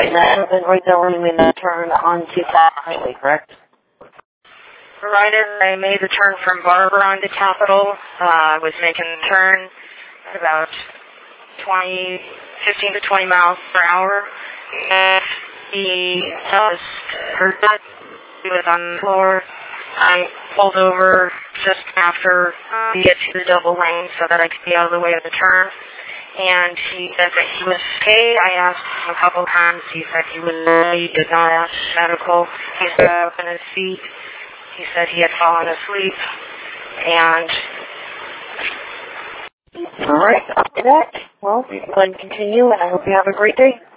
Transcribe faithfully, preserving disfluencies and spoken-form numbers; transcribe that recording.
Right, and that happened right there when we made the turn onto Capitol Highway, correct? Right as I made the turn from Barber onto Capitol, uh, I was making the turn at about twenty, fifteen to twenty miles per hour. And he just heard that he was on the floor. I pulled over just after we get to the double lane so that I could be out of the way of the turn. And he said that he was okay. I asked him a couple times. He said he was okay. He did not ask medical. He stood up on his feet. He said he had fallen asleep. And all right, after that, well, we can continue, and I hope you have a great day.